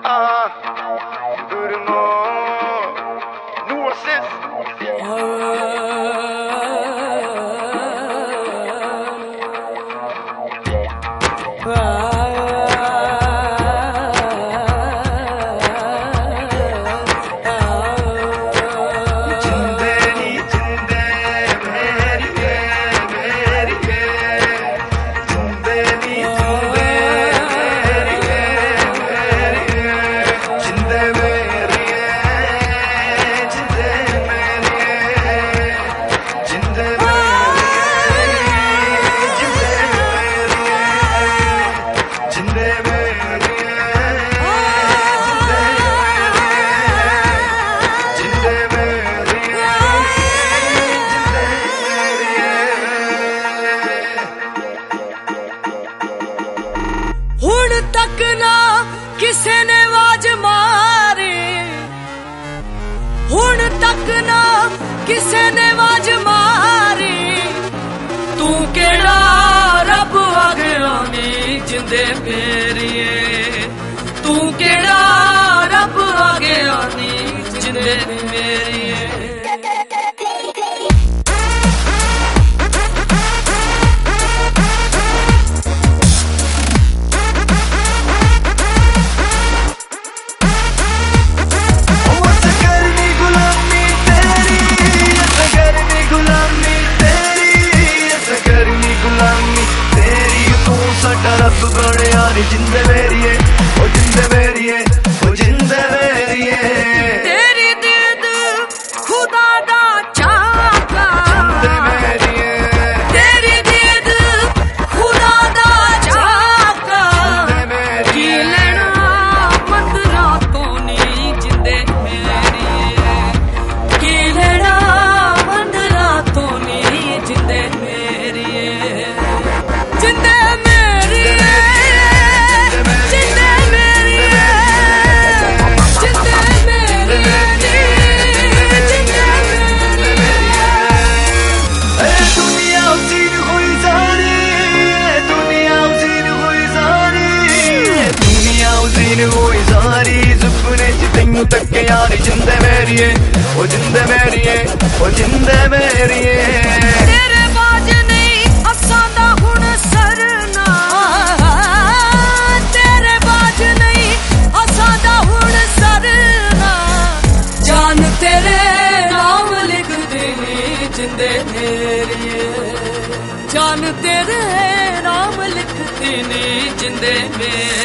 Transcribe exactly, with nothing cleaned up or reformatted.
Ah, durma, nuances. तक ना किसे ने आवाज मारी, हुण तक ना किसे ने आवाज मारी। तू केड़ा रब आगरानी जिंदे मेरिए, तू केड़ा रब आगरानी जिंदे मेरिए। रब बनिया नी जिंदे मेरिए, ओ जिंदे मेरिए, ओ जिंदे मेरिए। तेरी दीद खुदा दा चाका, जिंदे मेरिए। तेरी दीद खुदा दा चाका, जिंदे मेरिए। की लेना मंदरा तो नी जिंदे मेरिए, की लेना मंदरा तो नी जिंदे मेरिए, जिंदे तैनू तके यारी जिंदे मेरिए, ओ जिंदे मेरिए, ओ जिंदे मेरिए। तेरे बाज नहीं असां दा हुण सरना, तेरे बाज नहीं असां दा हुण सरना। जान तेरे नाम लिख देनी जिंदे मेरिए, जान तेरे नाम लिख देनी जिंदे मेरिए।